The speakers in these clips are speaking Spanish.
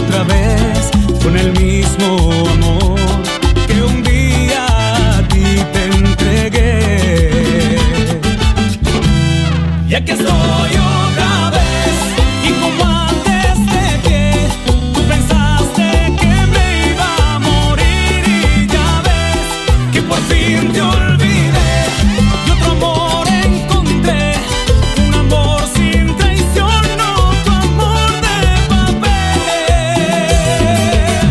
otra vez con el mismo amor que un día a ti te entregué. Ya que estoy otra vez y como antes de que tú pensaste que me iba a morir y ya ves que por fin te olvidé y otro amor encontré, un amor sin traición, no tu amor de papel.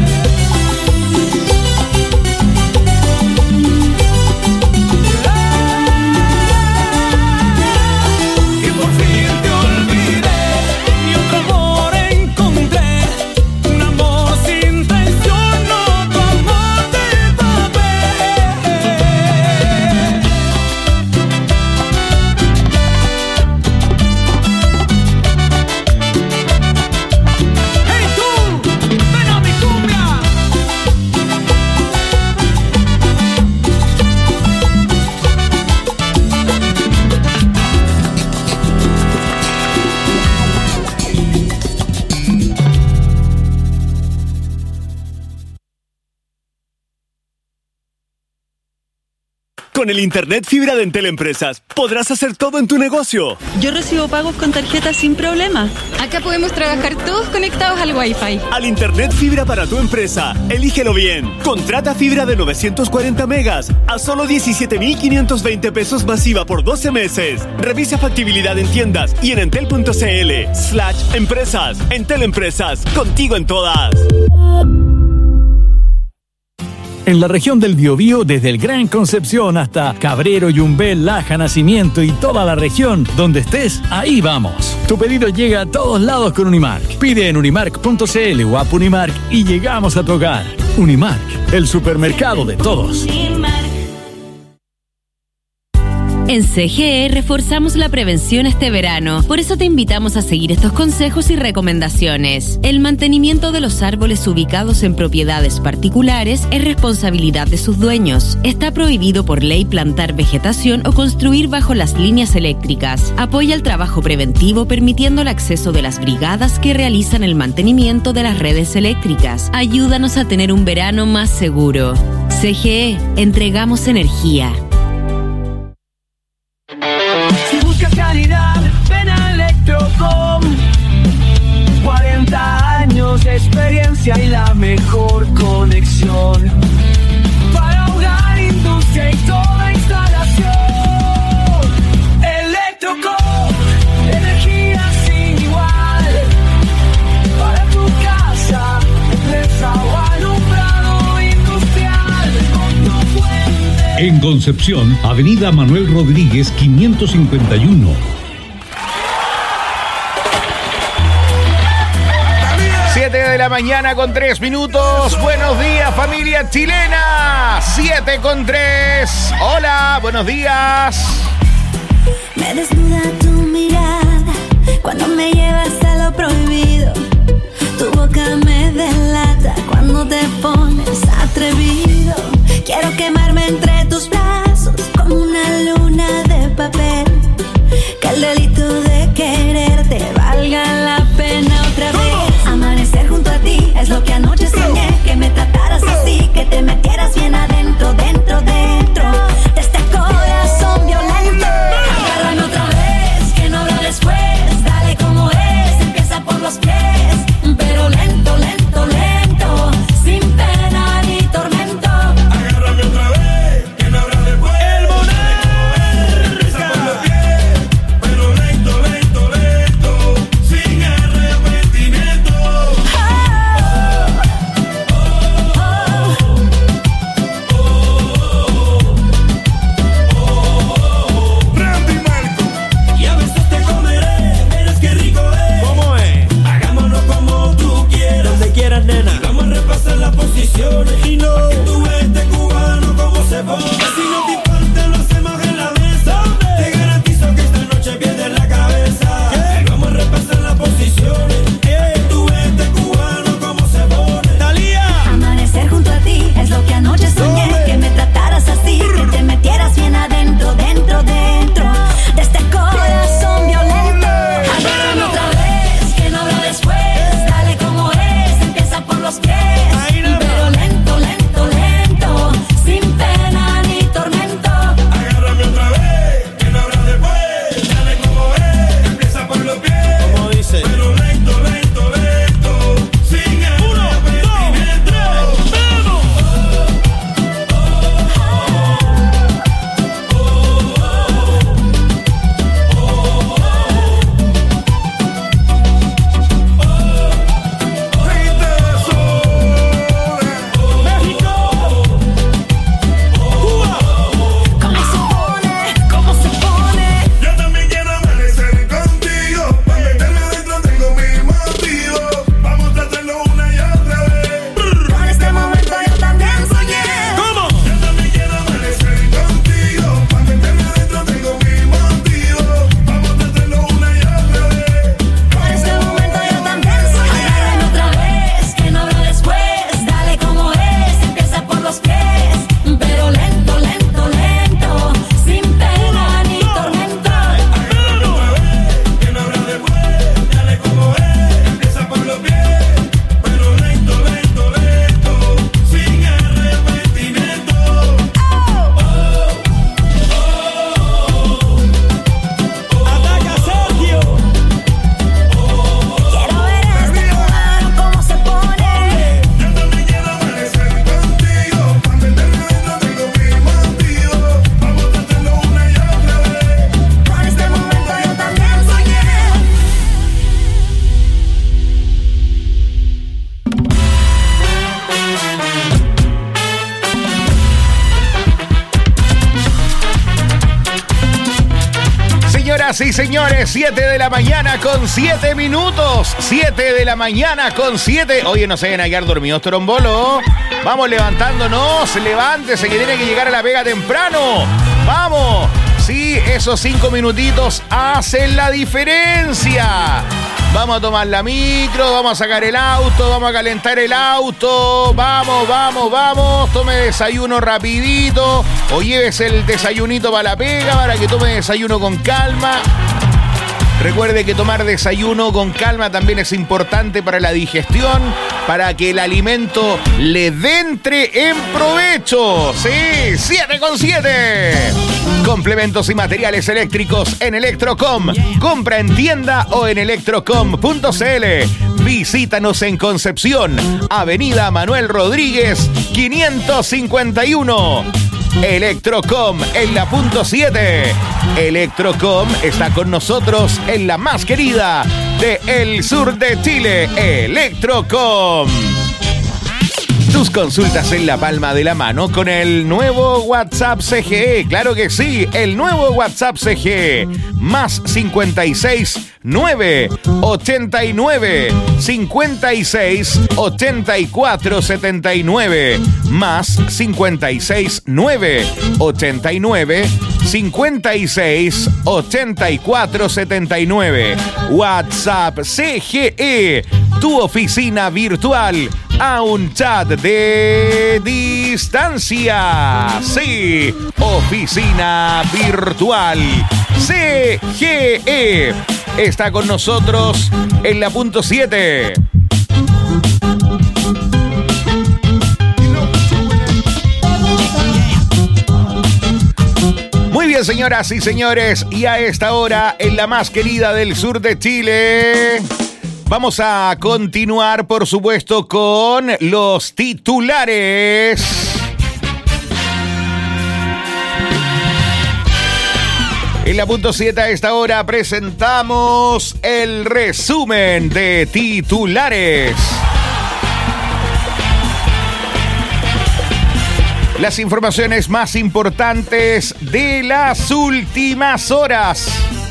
Y por fin te olvidé y otro amor encontré, un amor sin traición, no tu amor de papel. ¡Hey tú! ¡Ven a mi cumbia! Con el internet fibra de Entel Empresas podrás hacer todo en tu negocio. Yo recibo pagos con tarjeta sin problema. Acá podemos trabajar todos conectados al Wi-Fi. Al internet fibra para tu empresa, elígelo bien. Contrata fibra de 940 megas a solo 17,520 pesos masiva por 12 meses. Revisa factibilidad en tiendas y en entel.cl/empresas. Entel Empresas, contigo en todas. En la región del Biobío, desde el Gran Concepción hasta Cabrero, Yumbel, Laja, Nacimiento y toda la región, donde estés, ahí vamos. Tu pedido llega a todos lados con Unimark. Pide en unimark.cl o app Unimark y llegamos a tu hogar. Unimark, el supermercado de todos. En CGE reforzamos la prevención este verano. Por eso te invitamos a seguir estos consejos y recomendaciones. El mantenimiento de los árboles ubicados en propiedades particulares es responsabilidad de sus dueños. Está prohibido por ley plantar vegetación o construir bajo las líneas eléctricas. Apoya el trabajo preventivo permitiendo el acceso de las brigadas que realizan el mantenimiento de las redes eléctricas. Ayúdanos a tener un verano más seguro. CGE, entregamos energía. Si buscas calidad, ven a Electrocom. 40 años de experiencia y la mejor conexión para hogar, industria y toda instalación. Electrocom, energía sin igual para tu casa, empresa o alumbrado industrial. En Concepción, Avenida Manuel Rodríguez 551. De la mañana con 3 minutos. Buenos días, familia chilena. 7:03. Hola, buenos días. Me desnuda tu mirada cuando me llevas a lo prohibido. Tu boca me delata cuando te pones atrevido. Quiero quemarme entre tus brazos como una luna de papel. Que el delito de quererte valga la pena otra vez. Amanecer junto a ti es lo que anoche soñé. Que me trataras así, que te metieras bien adentro, dentro de este corazón violento. Agárrame otra vez, que no habrá después. Dale como es, empieza por los pies. Pero lento, lento, lento, sin pena ni tormento. Agárrame otra vez, que no habrá después. El monarca. Empieza por los pies, pero lento, lento, lento, sin arrepentimiento. Randy Marco. Y a veces te comeré, verás qué rico es. ¿Cómo es? Hagámonos como tú quieras, donde quieras, nena. Y vamos a repasar las posiciones. Y no, que tú ves este cubano como se pone. Si no te importa, lo hacemos en la mesa. Te garantizo que esta noche pierdes la cabeza. Y vamos a repasar las posiciones. Que tú ves este cubano como se pone. Talía. Amanecer junto a ti es lo que anoche soñé. Que me trataras así, que te metieras bien adentro, dentro de este corazón violento. Agárrame otra vez, que no habrá después. Dale como es, empieza Señoras y señores, 7 de la mañana con 7 minutos. 7 de la mañana con 7. Oye, no se vayan a quedar dormidos, Torombolo. Vamos levantándonos. Levántese que tiene que llegar a la pega temprano. ¡Vamos! Sí, esos 5 minutitos hacen la diferencia. Vamos a tomar la micro, vamos a sacar el auto, vamos a calentar el auto. Vamos, vamos, vamos. Tome desayuno rapidito o llévese el desayunito para la pega para que tome desayuno con calma. Recuerde que tomar desayuno con calma también es importante para la digestión, para que el alimento le entre en provecho. Sí, 7,7. Complementos y materiales eléctricos en Electrocom. Compra en tienda o en electrocom.cl. Visítanos en Concepción, Avenida Manuel Rodríguez, 551. Electrocom en la punto 7. Electrocom está con nosotros en la más querida de el sur de Chile, Electrocom. Tus consultas en la palma de la mano con el nuevo WhatsApp CGE. Claro que sí, el nuevo WhatsApp CGE. Más 56 9 89 56 84 79. Más 56 9 89 56 84 79. WhatsApp CGE. Tu oficina virtual a un chat de distancia. Sí, oficina virtual. CGE está con nosotros en la punto 7. Muy bien, señoras y señores, y a esta hora en la más querida del sur de Chile, vamos a continuar, por supuesto, con los titulares. En la punto 7 a esta hora presentamos el resumen de titulares. Las informaciones más importantes de las últimas horas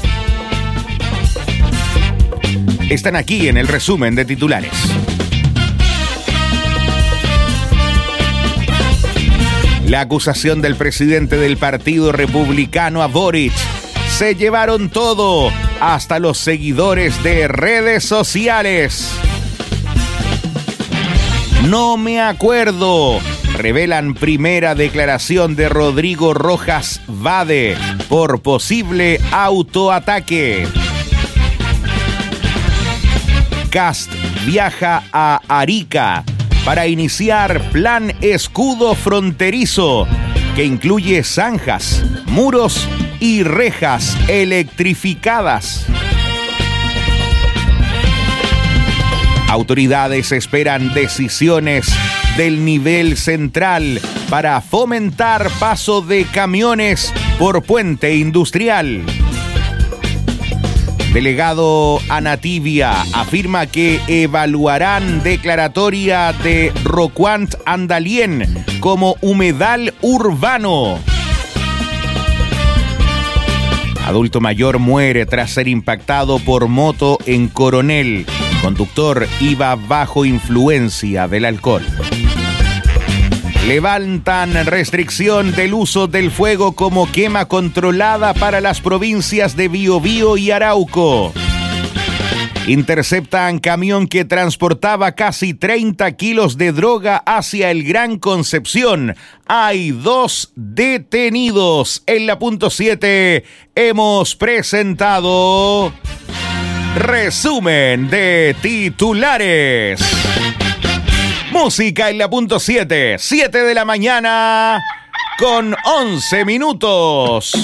están aquí en el resumen de titulares. La acusación del presidente del Partido Republicano a Boric. Se llevaron todo, hasta los seguidores de redes sociales. No me acuerdo. Revelan primera declaración de Rodrigo Rojas Vade por posible autoataque. Kast viaja a Arica para iniciar plan escudo fronterizo que incluye zanjas, muros y rejas electrificadas. Autoridades esperan decisiones del nivel central para fomentar paso de camiones por puente industrial. Delegado Anativia afirma que evaluarán declaratoria de Roquant Andalien como humedal urbano. Adulto mayor muere tras ser impactado por moto en Coronel. Conductor iba bajo influencia del alcohol. Levantan restricción del uso del fuego como quema controlada para las provincias de Biobío y Arauco. Interceptan camión que transportaba casi 30 kilos de droga hacia el Gran Concepción. Hay 2 detenidos. En la punto 7 hemos presentado resumen de titulares. Música en la punto 7, 7 de la mañana con 11 minutos.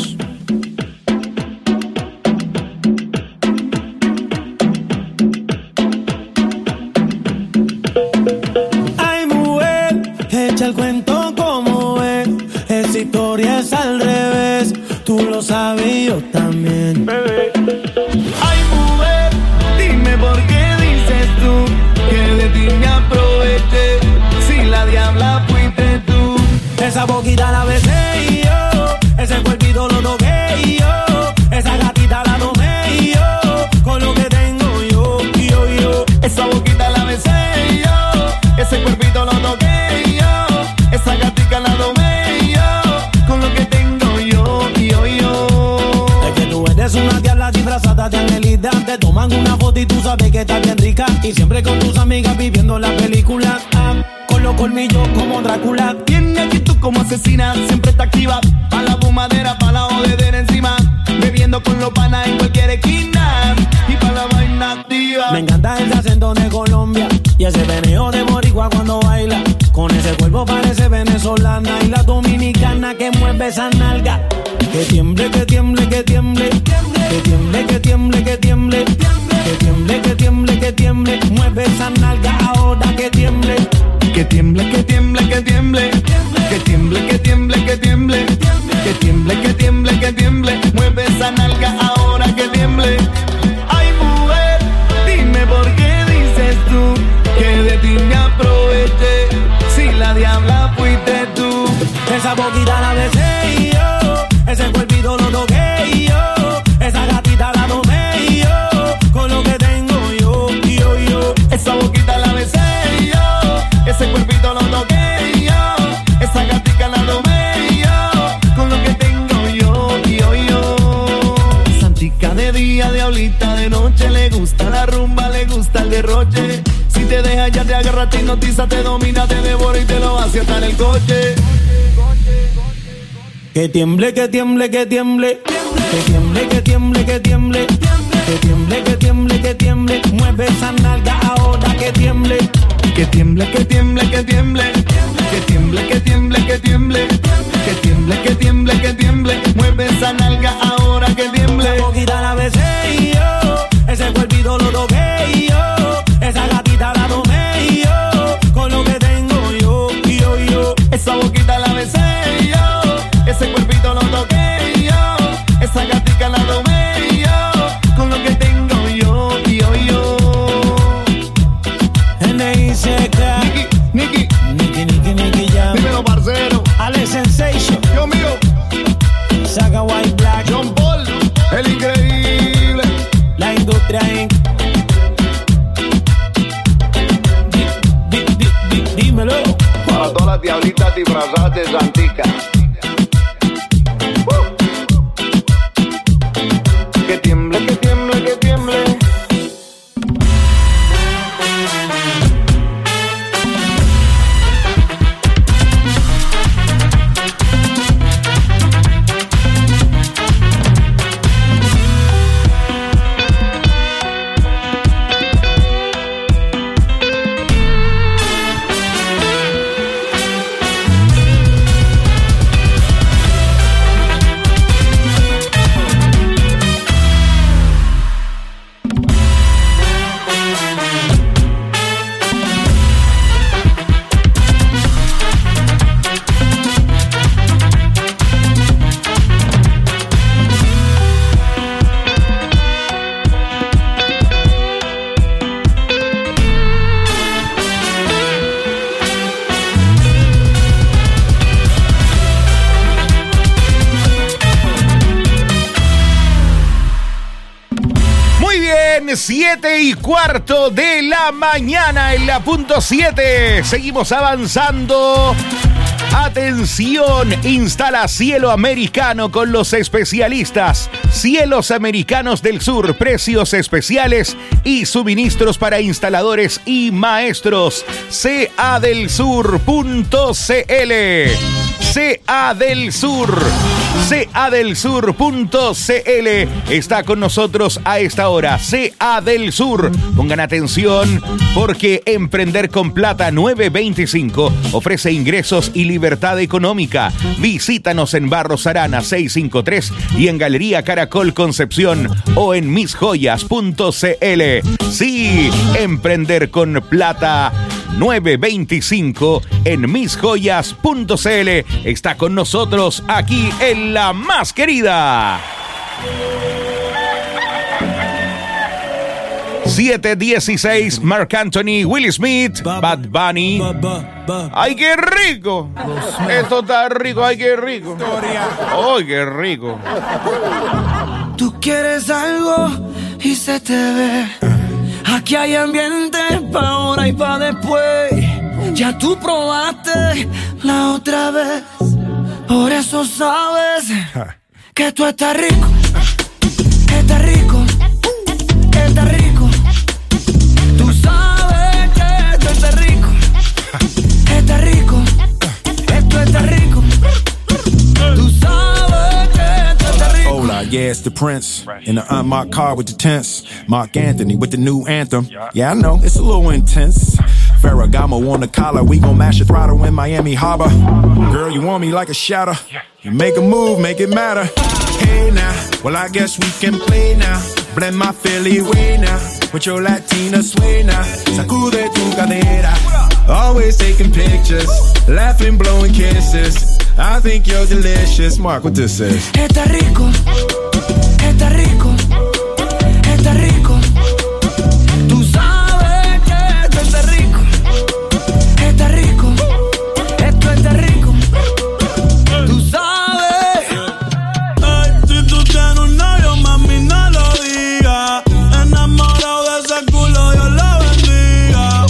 Ay, mujer, echa el cuento como es. Esa historia es al revés. Tú lo sabes y yo también, bebé. Ay, mujer, dime por qué dices tú que de ti me aproveché. Si la diabla fuiste tú. Esa boquita la besé y yo, ese cuerpito lo toqué y yo, esa gatita la tomé toman una foto y tú sabes que estás bien rica. Y siempre con tus amigas viviendo la película. Con los colmillos como Drácula. Tiene actitud como asesina, siempre está activa. Pa' la fumadera, pa' la jodedera encima. Bebiendo con los panas en cualquier esquina. Y pa' la vaina activa. Me encanta ese acento de Colombia y ese veneo de boricua cuando baila. Con ese cuerpo parece venezolana. Y la dominicana que mueve esa nalga. Que tiemble, que tiemble, que tiemble. Que tiemble, que tiemble, que tiemble. Que tiemble, que tiemble, que tiemble. Mueve esa nalga ahora que tiemble. Que tiemble, que tiemble, que tiemble. Que tiemble, que tiemble, que tiemble. Que tiemble, que tiemble, que tiemble. Mueve esa nalga ahora que tiemble. Ay, mujer, dime por qué dices tú que de ti me aproveché. Si la diabla fuiste tú. Esa boquita la besé y yo. Ese cuerpito lo toqué y yo. Esa gatita la tomé y yo. Con lo que tengo yo. Esa boquita la besé y yo. Ese cuerpito lo toqué y yo. Esa gatita la tomé y yo. Con lo que tengo yo. Santica de día, diablita de noche. Le gusta la rumba, le gusta el derroche. Si te deja ya te agarra, te hipnotiza, te domina, te devora y te lo hace hasta en el coche. Que tiemble, que tiemble, que tiemble. Que tiemble, que tiemble, que tiemble. Que tiemble, que tiemble, que tiemble. Mueve esa nalga ahora que tiemble. Que tiemble, que tiemble, que tiemble. Que tiemble, que tiemble, que tiemble. Que tiemble, que tiemble, que tiemble. Mueve esa nalga ahora que tiemble. Esa boquita la besé y yo. Ese cuerpito lo toqué y yo. Esa gatita la tomé y yo. Con lo que tengo yo. Esa boquita la besé y yo. Ese cuerpito lo toqué y yo. Esa gatita la tomé y yo. Con lo que tengo yo. N.I.C.K. Nicky, ya. Dímelo, parcero. Alex Sensation. Dios mío. Saga White Black. John Paul. El increíble. La industria Inc. Dímelo. Para todas las diablitas disfrazadas de Santica. Que tiemble, que tiemble, que tiemble. Muy bien, 7:15 de la mañana en la punto 7. Seguimos avanzando. Atención, instala Cielo Americano con los especialistas. Cielos Americanos del Sur, precios especiales y suministros para instaladores y maestros. cadelsur.cl. cadelsur.cl está con nosotros a esta hora. CA del Sur. Pongan atención porque Emprender con Plata 925 ofrece ingresos y libertad económica. Visítanos en Barros Arana 653 y en Galería Caracol Concepción o en misjoyas.cl. Sí, Emprender con Plata 925 en misjoyas.cl está con nosotros aquí en La Más Querida. 7:16, Marc Anthony, Will Smith, Bad Bunny. ¡Ay, qué rico! Esto está rico, ¡ay, qué rico! ¡Ay, qué rico! Tú quieres algo y se te ve. Aquí hay ambiente pa' ahora y pa' después. Ya tú probaste la otra vez. Por eso sabes que tú estás rico. Estás rico. Estás rico. Yeah, it's the Prince in the unmarked car with the tents. Mark Anthony with the new anthem. Yeah, I know, it's a little intense. Ferragamo on the collar, we gon' mash the throttle in Miami Harbor. Girl, you want me like a shadow. You make a move, make it matter. Hey now, well I guess we can play now. Blend my Philly way now with your Latina sway now. Sacude tu cadera. Always taking pictures, laughing, blowing kisses. I think you're delicious. Mark, what this is? Está rico, está rico, está rico. Tú sabes que esto está rico, está rico, esto está rico. Tú sabes. Ay, si tú tienes un novio, mami, no lo digas. Enamorado de ese culo, Dios lo bendiga.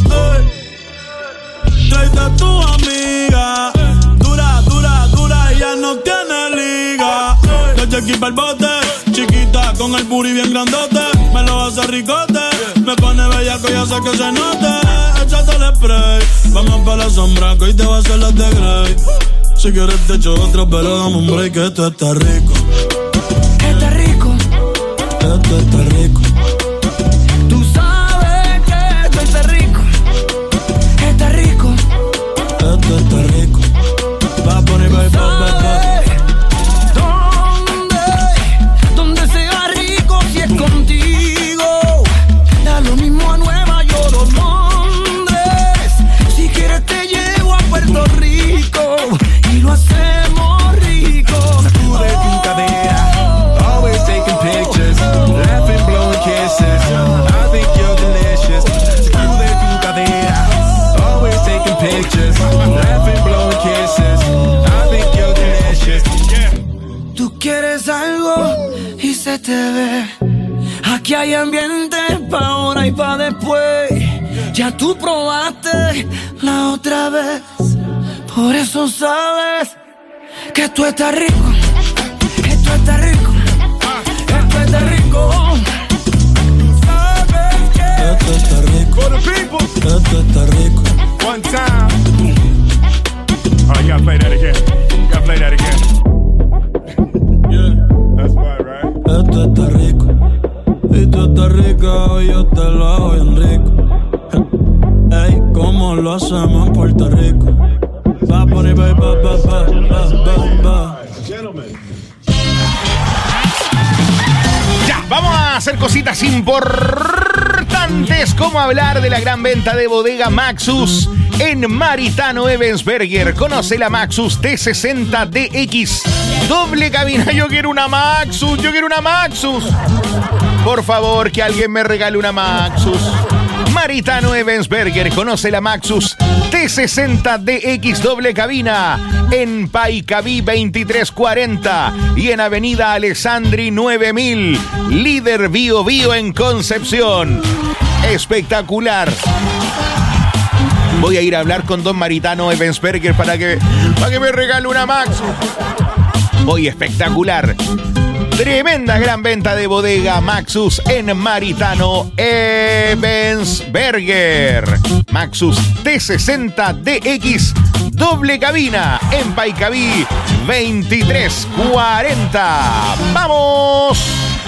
Tráete a tu amiga. Dura, ella no tiene liga. De Jackie pa'l bote, chiquita con el booty bien grandote. Me lo hace ricote, me pone bellaco y hace que se note. Échate el spray, vamos pa' la sombra que hoy te va a hacer las de Grey. Si quieres te echo otra, pero dame un break que esto está rico. Está rico, esto está rico. Tú sabes que esto está rico, está rico, esto está rico. Va a poner ¿Dónde se va rico si es contigo? Da lo mismo a Nueva York o Londres. Si quieres te llevo a Puerto Rico y lo hacemos rico. Sacude tu cadera. Always taking pictures, laughing, blowing kisses. I think you're delicious. Sacude tu cadera. Always taking pictures, laughing, blowing kisses. I think you're delicious. Tú quieres algo y se te ve. Aquí hay ambiente pa' ahora y pa' después. Ya tú probaste la otra vez. Por eso sabes que esto está rico. Esto está rico. Esto está rico. Sabes que esto está rico. For the people. Esto está rico. One time. Oh, you gotta play that again. You gotta play that again. Yeah. That's right, right? Esto está rico. Y tú estás rica y yo te lo hago bien rico. Ey, ¿cómo lo hacemos en Puerto Rico? Va a poner ba. Ya, vamos a hacer cositas importantes como hablar de la gran venta de bodega Maxus en Maritano Ebensberger. Conoce la Maxus T60DX. Doble cabina. Yo quiero una Maxus. Por favor, que alguien me regale una Maxus. Maritano Ebensberger. Conoce la Maxus T60DX doble cabina en Paicaví 2340 y en Avenida Alessandri 9000. Líder Bio Bio en Concepción. Espectacular. Voy a ir a hablar con don Maritano Ebensberger para que me regale una Maxus. Hoy espectacular. Tremenda gran venta de bodega Maxus en Maritano Ebensberger. Maxus T60DX doble cabina en Paicaví 2340. ¡Vamos!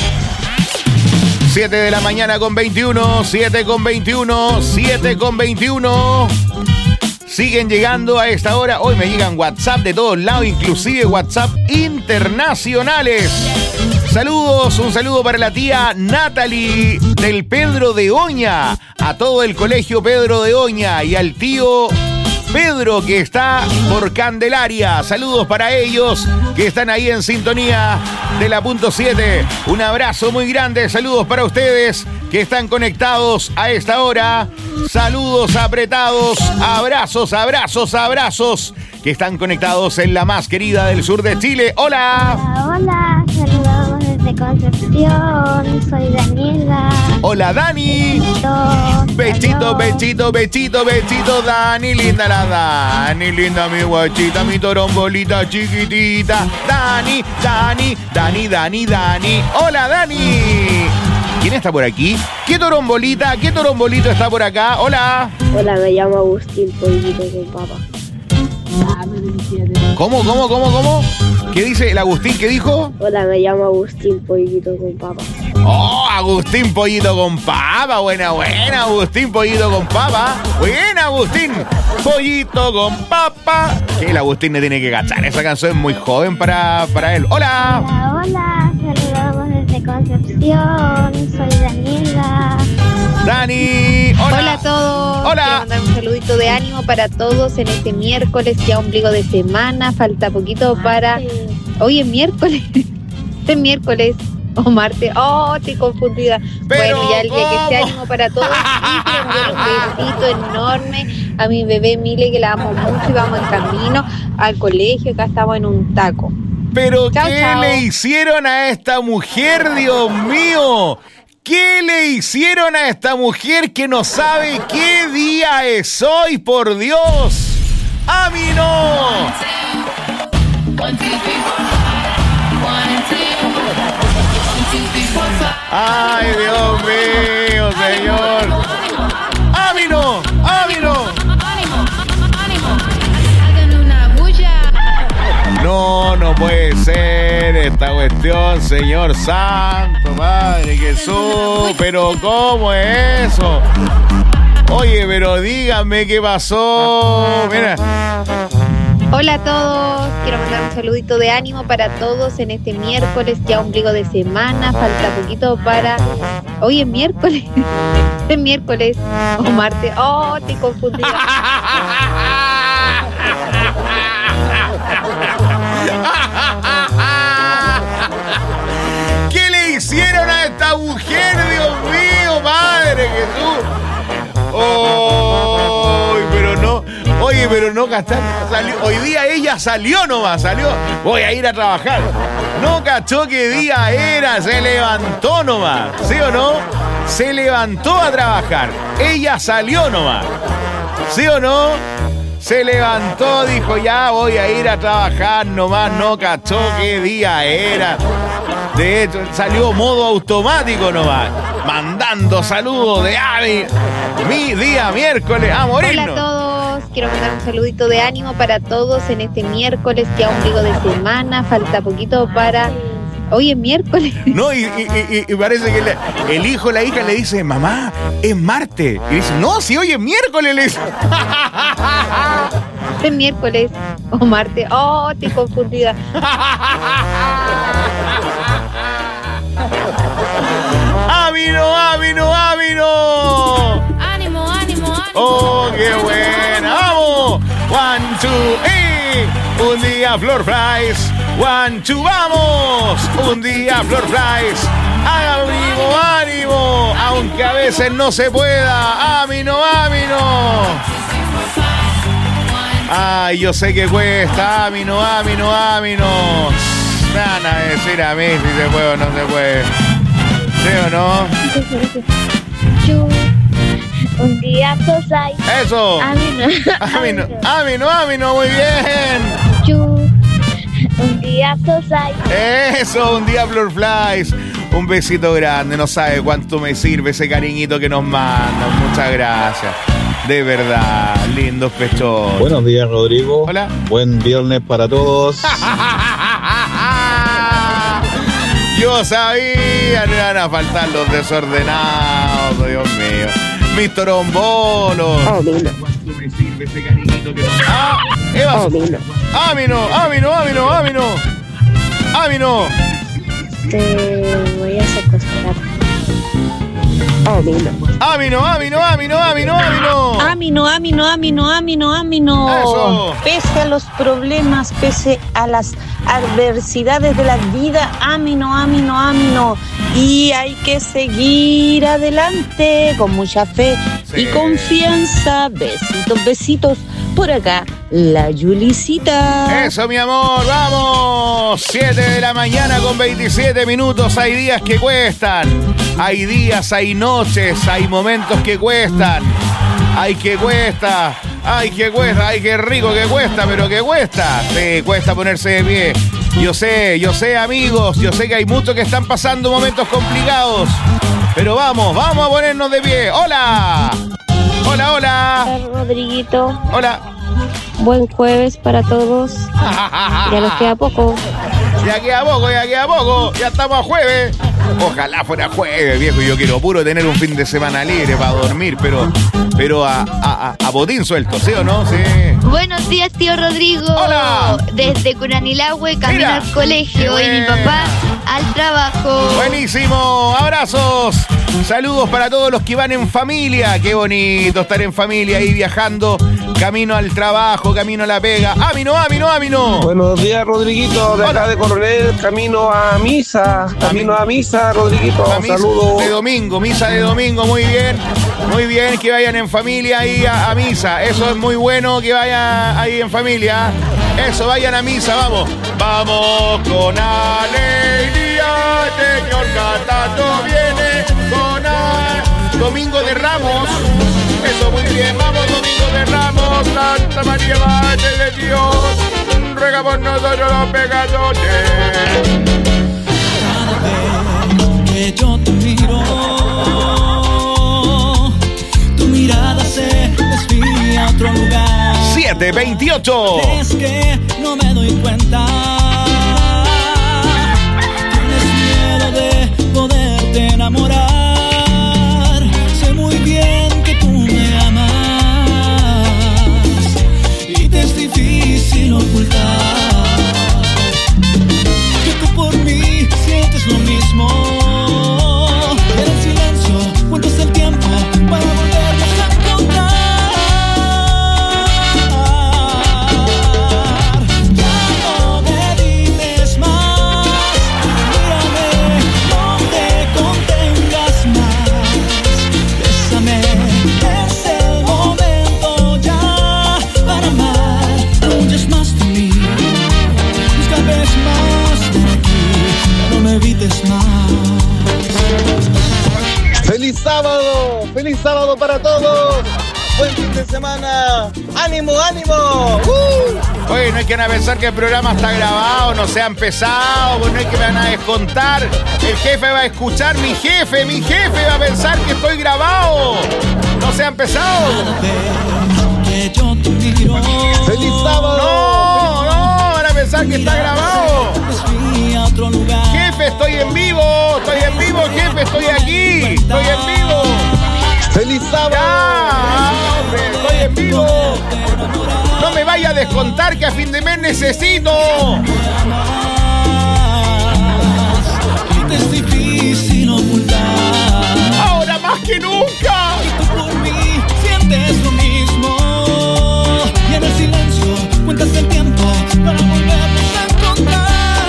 7 de la mañana con 21, 7 con 21, 7 con 21. Siguen llegando a esta hora. Hoy me llegan WhatsApp de todos lados, inclusive WhatsApp internacionales. Saludos, un saludo para la tía Natalie del Pedro de Oña, a todo el colegio Pedro de Oña y al tío Pedro que está por Candelaria. Saludos para ellos que están ahí en sintonía de la punto 7. Un abrazo muy grande, saludos para ustedes que están conectados a esta hora. Saludos apretados, abrazos que están conectados en la más querida del sur de Chile. ¡Hola! Hola, saludamos desde Concepción, soy Daniela. Hola Dani. Bechito, Dani, linda la Dani, linda mi guachita, mi torombolita chiquitita. Dani. Hola Dani. ¿Quién está por aquí? ¿Qué torombolito está por acá? Hola. Hola, me llamo Agustín, pollito con papa. ¿Cómo? ¿Qué dice el Agustín? ¿Qué dijo? Hola, me llamo Agustín Pollito con Papa. Oh, Agustín Pollito con Papa. Buena, Agustín Pollito con Papa. Buena, Agustín Pollito con Papa. Que el Agustín le tiene que cachar. Esa canción es muy joven para él. ¡Hola! Hola, saludamos desde Concepción. Soy Daniela. Dani, Hola a todos. Hola. Quiero mandar un saludito de ánimo para todos en este miércoles, ya ombligo de semana. Falta poquito para... Hoy es miércoles. Es miércoles o martes. Oh, estoy confundida. Pero, bueno, ya el día que ¿cómo? sea ánimo para todos. Sí, quiero enviar un besito enorme a mi bebé Mile, que la amo mucho y vamos en camino al colegio. Acá estamos en un taco. Pero Chao, ¿qué chao. le hicieron a esta mujer, Dios mío? ¿Qué le hicieron a esta mujer que no sabe qué día es hoy, por Dios? ¡A mí no! ¡Ay, Dios mío, señor! ¡A mí no! ¡A mí no! No puede ser esta cuestión, Señor Santo, Padre Jesús. Pero ¿cómo es eso? Oye, pero díganme qué pasó. Mira. Hola a todos, quiero mandar un saludito de ánimo para todos en este miércoles, ya ombligo de semana, falta poquito para... Hoy es miércoles, es miércoles o martes, oh, estoy confundida. ¿Qué le hicieron a esta mujer, Dios mío, Padre Jesús? ¡Ay, pero no! Oye, pero no, Cachán, hoy día ella salió nomás, voy a ir a trabajar. No cachó qué día era, se levantó nomás, ¿sí o no? Se levantó a trabajar, ella salió nomás, ¿sí o no? Se levantó, dijo, ya voy a ir a trabajar nomás, no cachó qué día era. De hecho, salió modo automático nomás, mandando saludos de Avi. Mi día miércoles a morirnos. Hola a todos, quiero mandar un saludito de ánimo para todos en este miércoles, ya ombligo de semana, falta poquito para... Hoy es miércoles. No, y parece que el hijo o la hija le dice, mamá, es martes. Y dice, no, si hoy es miércoles. Le dice. Es miércoles o martes. Oh, estoy confundida. ¡Ánimo! ¡Oh, qué buena! ¡Vamos! 1, 2, un día Flor Fries. 1, 2, ¡vamos! Un día Flor Fries. ¡Ánimo! Aunque a veces no se pueda. ¡Ánimo! Ay, yo sé que cuesta. ¡Ánimo! Me van a decir a mí si se puede o no se puede. ¿Sí o no? Un día Sosai. ¡Eso! ¡Amino! ¡Muy bien! Un día Sosai. ¡Eso! Un día Flor Flies. Un besito grande. No sabe cuánto me sirve ese cariñito que nos mandan. Muchas gracias. De verdad. Lindos pechos. Buenos días, Rodrigo. Hola. Buen viernes para todos. Yo sabía, no iban a faltar los desordenados, Dios mío. Mis torombolos. Amino. ¿Cuánto me sirve ese cariñito que nos... Eva. Amino. Te voy a secuestrar. Amino. Eso. Pese a los problemas, pese a las adversidades de la vida, amino. Y hay que seguir adelante con mucha fe y confianza. Besitos. Por acá, la Yulicita. Eso, mi amor, vamos. 7 de la mañana con 27 minutos. Hay días que cuestan. Hay días, hay noches, hay momentos que cuestan. Ay, que cuesta. Ay, qué rico que cuesta, pero que cuesta. Sí, cuesta ponerse de pie. Yo sé, amigos. Yo sé que hay muchos que están pasando momentos complicados. Pero vamos a ponernos de pie. ¡Hola! Hola, Rodriguito. Hola. Buen jueves para todos. Ya nos queda poco. Ya queda poco. Ya estamos a jueves. Ojalá fuera jueves, viejo. Yo quiero puro tener un fin de semana libre para dormir, pero a botín suelto, ¿sí o no? Sí. Buenos días, tío Rodrigo. Hola. Desde Curanilahue, camino al colegio y mi papá al trabajo. Buenísimo. Abrazos. Saludos para todos los que van en familia. Qué bonito estar en familia ahí viajando. Camino al trabajo, camino a la pega. ¡Amino! Buenos días, Rodriguito. De acá de Coronel, camino a misa. Rodriguito. Saludos. De domingo, misa de domingo. Muy bien. Que vayan en familia ahí a misa. Eso es muy bueno, que vayan ahí en familia. Eso, vayan a misa, vamos. Vamos con alegría. Señor cantando viene con Domingo de Ramos. Eso, muy bien. Vamos, Domingo de Ramos. Santa María, Madre de Dios, ruega por nosotros los pecadores. Que yo te miro, tu mirada se desvía a otro lugar. 7:28. Es que no me doy cuenta. Tienes miedo de poderte enamorar. Sé muy bien que tú me amas y te es difícil ocultar que tú por mí sientes lo mismo. En el silencio cuentas el tiempo para volvernos a encontrar. Ya no me dices más, mírame, no te contengas más. Bésame, es el momento ya para amar. No huyas más de mí, no escapes más de aquí, ya no me evites más. ¡Feliz sábado para todos! ¡Buen fin de semana! ¡Ánimo! Oye, no hay que pensar que el programa está grabado, no se ha empezado, pues no hay que me van a descontar. El jefe va a escuchar, mi jefe va a pensar que estoy grabado. No se ha empezado. ¡Feliz sábado! No, van a pensar que está grabado. Jefe, estoy en vivo, jefe, estoy aquí, estoy en vivo. ¡Feliz sábado! Ya, hombre, estoy en vivo. No me vaya a descontar que a fin de mes necesito. Es difícil ocultar. Ahora más que nunca. Y tú por mí sientes lo mismo. Y en el silencio cuentas el tiempo para volvernos a encontrar.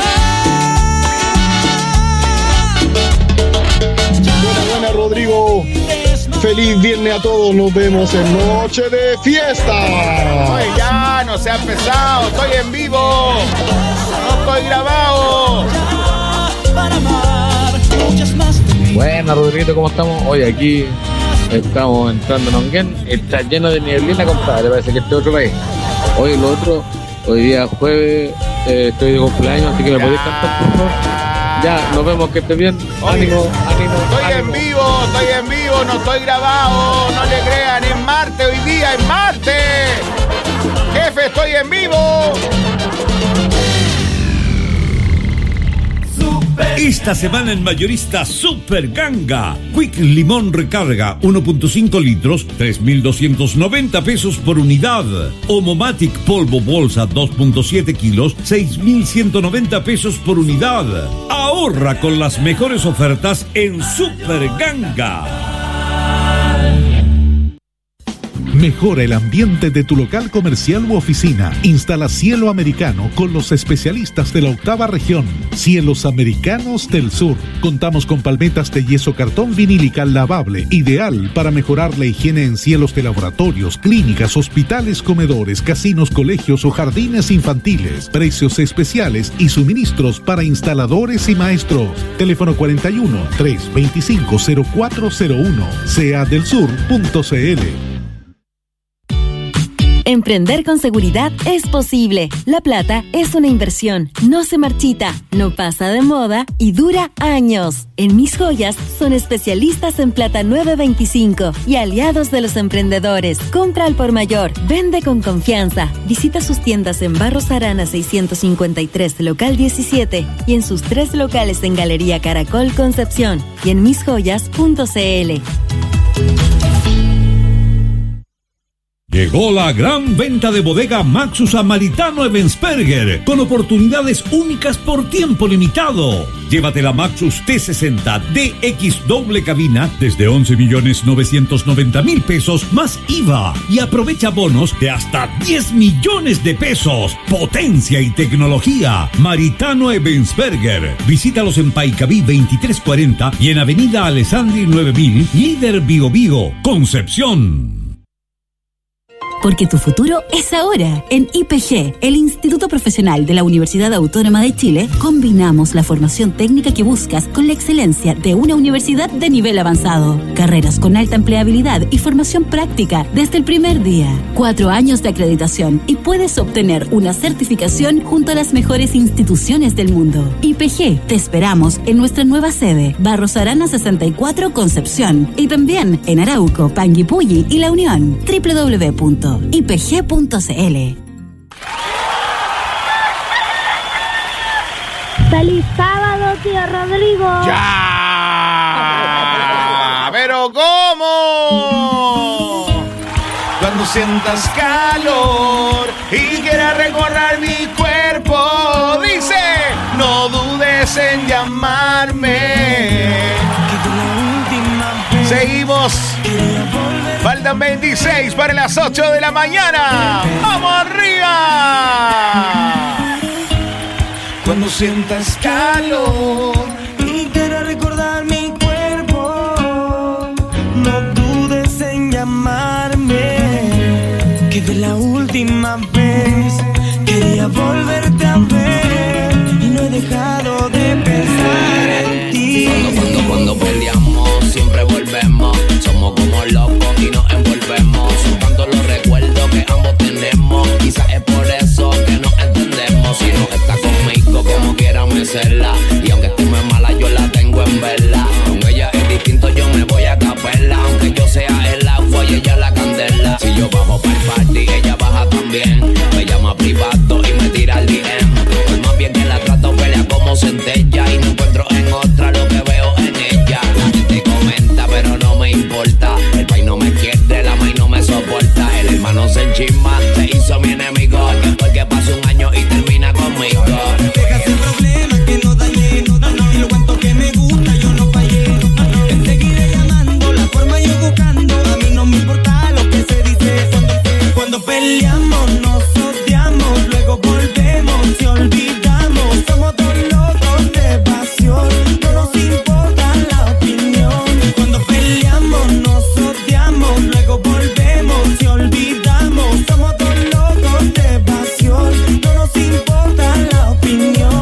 Buena, Rodrigo. Feliz viernes a todos. Nos vemos en Noche de Fiesta. Oye, ya no se ha empezado. Estoy en vivo. No estoy grabado. Buena, Rodrigo, ¿cómo estamos? Hoy aquí estamos entrando en Onguén. Está lleno de nieblina, compadre. Parece que este otro país. Hoy lo otro, hoy día jueves, estoy de cumpleaños, así que me podéis cantar, por favor. Ya, nos vemos, que estés bien. Ánimo. Estoy en vivo, no estoy grabado. No le crean, es martes hoy día, es martes. Jefe, estoy en vivo. Esta semana en mayorista Super Ganga. Quick Limón Recarga 1.5 litros, 3.290 pesos por unidad. Omomatic Polvo Bolsa 2.7 kilos, 6.190 pesos por unidad. Ahorra con las mejores ofertas en Super Ganga. Mejora el ambiente de tu local comercial u oficina. Instala cielo americano con los especialistas de la 8ª región. Cielos Americanos del Sur. Contamos con palmetas de yeso cartón vinílica lavable, ideal para mejorar la higiene en cielos de laboratorios, clínicas, hospitales, comedores, casinos, colegios o jardines infantiles. Precios especiales y suministros para instaladores y maestros. Teléfono 41 325 0401. seadelsur.cl. Emprender con seguridad es posible. La plata es una inversión, no se marchita, no pasa de moda y dura años. En Mis Joyas son especialistas en plata 925 y aliados de los emprendedores. Compra al por mayor, vende con confianza. Visita sus tiendas en Barros Arana 653, local 17 y en sus 3 locales en Galería Caracol Concepción y en misjoyas.cl. Llegó la gran venta de bodega Maxus a Maritano Ebensperger, con oportunidades únicas por tiempo limitado. Llévate la Maxus T60 DX doble cabina desde 11.990.000 pesos más IVA y aprovecha bonos de hasta 10 millones de pesos. Potencia y tecnología. Maritano Ebensperger. Visítalos en Paicaví 2340 y en Avenida Alessandri 9000, Líder Bio Bio, Concepción. Porque tu futuro es ahora. En IPG, el Instituto Profesional de la Universidad Autónoma de Chile, combinamos la formación técnica que buscas con la excelencia de una universidad de nivel avanzado. Carreras con alta empleabilidad y formación práctica desde el primer día. 4 años de acreditación y puedes obtener una certificación junto a las mejores instituciones del mundo. IPG, te esperamos en nuestra nueva sede, Barros Arana 64, Concepción. Y también en Arauco, Panguipulli y La Unión. www.ipg.cl. ¡Feliz sábado, tío Rodrigo! ¡Ya! ¿Pero cómo? Cuando sientas calor y quieras recorrer mi cuerpo, dice, no dudes en llamarme. Seguimos. Faltan 26 para las 8 de la mañana. ¡Vamos arriba! Cuando sientas calor y quieras recordar mi cuerpo, no dudes en llamarme. Que de la última vez quería volverte a ver y no he dejado de pensar en ti. Cuando peleamos siempre volvemos. Somos como locos y nos envolvemos. Son tantos los recuerdos que ambos tenemos. Quizás es por eso que nos entendemos. Si no está conmigo, como quiera me serla. Y aunque esté muy mala, yo la tengo en vela. Con ella es distinto, yo me voy a capela. Aunque yo sea el agua y ella la candela. Si yo bajo para el party, ella baja también. Me llama privado y me tira el DM. Pues más bien que la trato, pelea como centella. Y no encuentro en otra lo que veo en ella. La gente comenta, pero no me importa. El país no me quiere, la maíz no me soporta. El hermano se enchisma, se hizo mi enemigo. Porque pasa un año y termina conmigo. Deja ese problema que no dañé. Y lo cuanto que me gusta, yo no fallé. Te seguiré llamando, la forma yo buscando. A mí no me importa lo que se dice. Cuando peleamos, nos odiamos. Luego volvemos y olvidamos. Somos dos locos de pasión. No nos importa la opinión. Cuando peleamos, nos odiamos. Luego volvemos y olvidamos. Somos dos locos de pasión. No nos importa la opinión.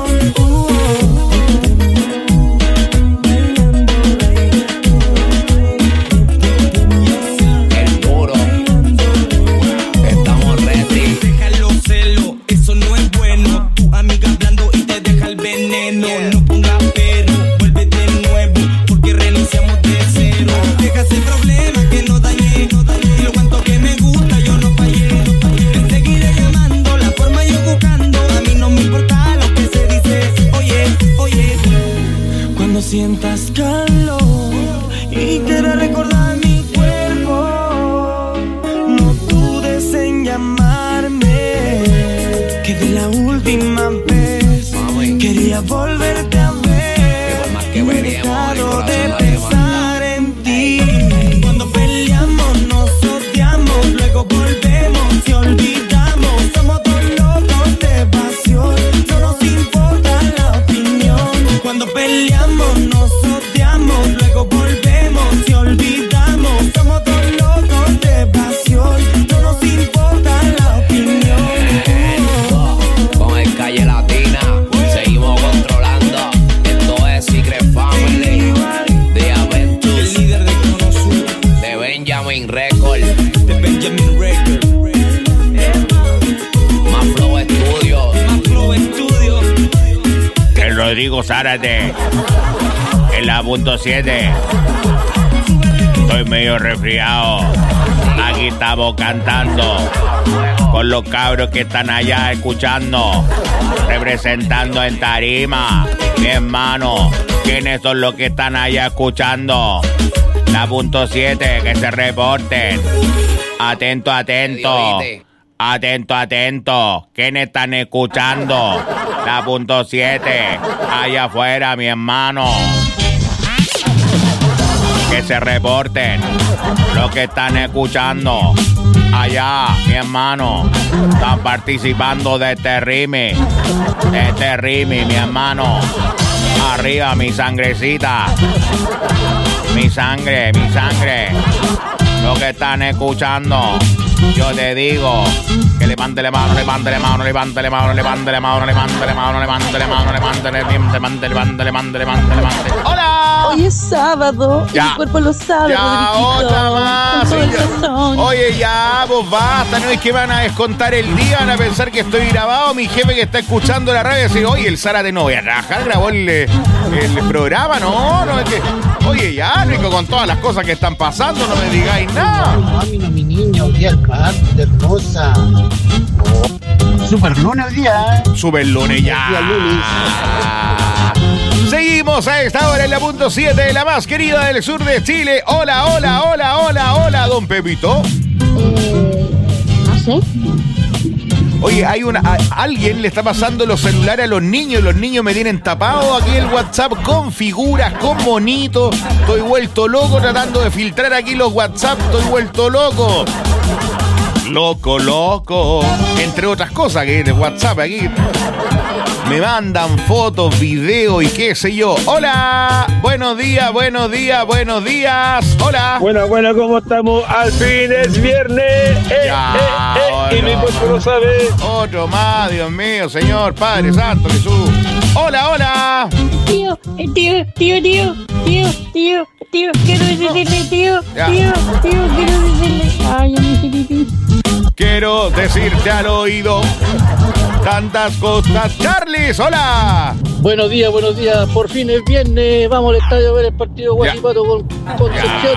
El duro. Estamos ready. Deja los celos, eso no es bueno. Tu amiga hablando y te deja el veneno. No pongas pero, vuelve de nuevo, porque renunciamos de cero. Deja ese problema que no dañé. Y lo cuanto que me gusta, yo no fallé. Te seguiré llamando, la forma yo buscando. A mí no me importa lo que se dice. Oye, cuando sientas calor y quieras recordar mi cuerpo, no dudes en llamarme. Que de la última vez quería volverte a ver. Y no he dejado de pensar en ti. Cuando peleamos, nos odiamos. Luego volvemos y olvidamos. Somos dos locos de pasión. No nos importa la opinión. Cuando peleamos, nos odiamos. Luego volvemos y olvidamos. Somos dos locos de pasión. No nos importa la opinión. Con el Calle Latina seguimos controlando. Rodrigo Zárate. En la punto 7. Estoy medio resfriado. Aquí estamos cantando con los cabros que están allá escuchando, representando en tarima. Mi hermano, ¿quiénes son los que están allá escuchando? La punto 7, que se reporten. Atento, atento. Atento, atento. ¿Quiénes están escuchando? La punto 7, allá afuera, mi hermano. Que se reporten los que están escuchando. Allá, mi hermano. Están participando de este rime. De este rime, mi hermano. Arriba, mi sangrecita. Mi sangre, mi sangre. Los que están escuchando. Yo te digo que levántele mano, levántele mano, levántele mano, levántele mano, levántele mano, levántele mano, levántele mano. ¡Hola! Hoy es sábado. Ya. Mi cuerpo lo sabe. Ya, Rodriguito. otra más. Con todo el corazón. Oye, ya, vos basta, no es que van a descontar el día, van a pensar que estoy grabado. Mi jefe que está escuchando la radio dice, oye, el Zárate no voy a trabajar, grabó el programa, no, es que, oye, ya, Rico, con todas las cosas que están pasando, no me digáis nada. Mi niña, hoy día es martes, hermosa. Super lunes hoy día, Super lunes ya. Día lunes. Seguimos a esta hora en la punto 7, la más querida del sur de Chile. Hola, hola, hola, hola, hola, don Pepito. No sé. Oye, alguien le está pasando los celulares a los niños me tienen tapado aquí el WhatsApp con figuras, con monitos. Estoy vuelto loco tratando de filtrar aquí los WhatsApp, estoy vuelto loco. Loco. Entre otras cosas que de WhatsApp aquí. Me mandan fotos, videos y qué sé yo. ¡Hola! Buenos días. ¡Hola! Bueno, ¿cómo estamos? Al fin es viernes. Y mi cuerpo lo sabe. Otro más, Dios mío, Señor, Padre Santo, Jesús. ¡Hola! Tío, quiero decirle, tío, quiero decirle. Ay, ya me hice pipí. Quiero decirte al oído tantas cosas. Charles, hola. Buenos días. Por fin es viernes. Vamos al estadio a ver el partido Guachipato con Concepción.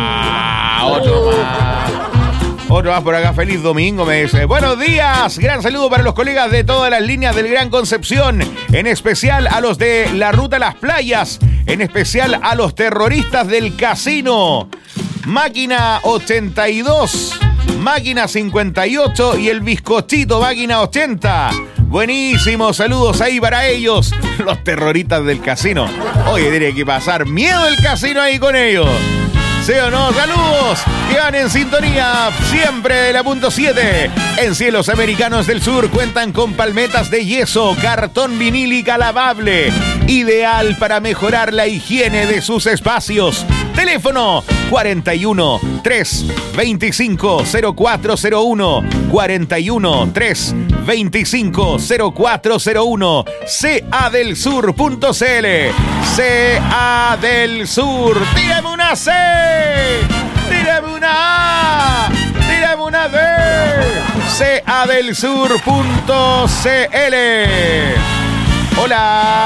Otro más por acá. Feliz domingo, me dice. Buenos días. Gran saludo para los colegas de todas las líneas del Gran Concepción. En especial a los de la Ruta a las Playas. En especial a los terroristas del casino. Máquina 82. Máquina 58 y el bizcochito Máquina 80. Buenísimo, saludos ahí para ellos, los terroristas del casino. Oye, tiene que pasar miedo el casino ahí con ellos. ¿Sí o no? Saludos, que van en sintonía siempre de la punto 7. En Cielos Americanos del Sur cuentan con palmetas de yeso, cartón vinílica lavable, ideal para mejorar la higiene de sus espacios. Teléfono 41 325 0401 41 325 0401 cadelsur.cl. CA del Sur. Tírame una C. Tírame una A. Tírame una B. cadelsur.cl. Hola.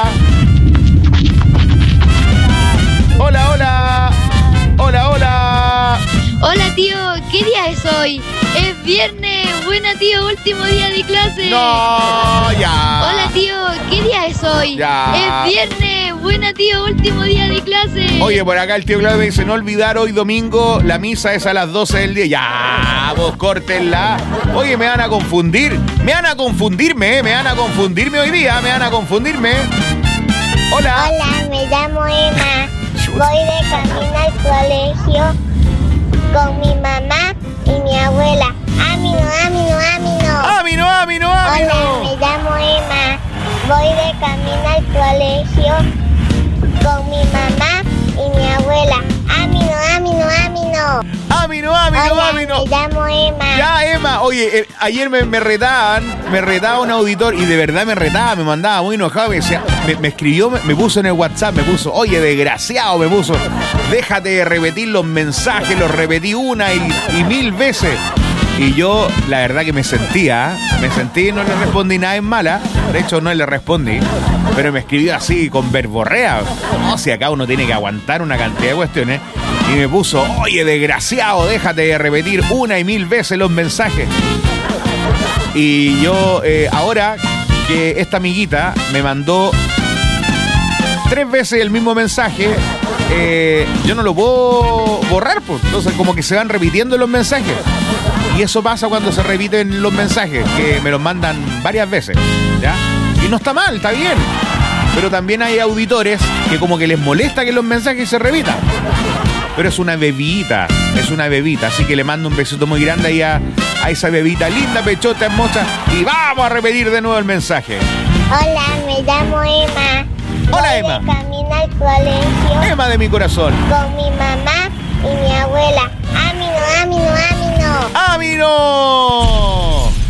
Hola. Hola, tío, ¿qué día es hoy? Es viernes. Buena, tío, último día de clase. No, ya. Hola, tío, ¿qué día es hoy? Ya. Es viernes. Buena, tío, último día de clase. Oye, por acá el tío Claudio dice, no olvidar hoy domingo, la misa es a las 12 del día. Ya, vos córtenla. Oye, me van a confundir. Me van a confundirme hoy día. Hola. Hola, me llamo Emma. Voy de camino al colegio con mi mamá y mi abuela. Amino. Amino. Hola, me llamo Emma. Voy de camino al colegio con mi mamá y mi abuela. Amino. Hola, me llamo Emma. Ya, Emma. Oye, ayer me retaba un auditor y de verdad me retaba, me mandaba muy enojado. Me escribió, me puso en el WhatsApp, oye, desgraciado, déjate de repetir los mensajes, los repetí una y 1000 veces. Y yo, la verdad que me sentí, no le respondí nada en mala. De hecho, no le respondí. Pero me escribió así, con verborrea. No, si acá uno tiene que aguantar una cantidad de cuestiones. Y me puso, oye, desgraciado, déjate de repetir 1 y 1000 veces los mensajes. Y yo, ahora que esta amiguita me mandó 3 veces el mismo mensaje, yo no lo puedo borrar, pues. Entonces como que se van repitiendo los mensajes. Y eso pasa cuando se repiten los mensajes, que me los mandan varias veces, ¿ya? Y no está mal, está bien. Pero también hay auditores que como que les molesta que los mensajes se repitan. Pero es una bebita. Así que le mando un besito muy grande ahí a esa bebita linda, pechota, hermosa. Y vamos a repetir de nuevo el mensaje. Hola, me llamo Emma. Hola, Emma. Voy de camino al colegio. Emma de mi corazón. Con mi mamá y mi abuela. ¡Amino, amino, amino! ¡Amino!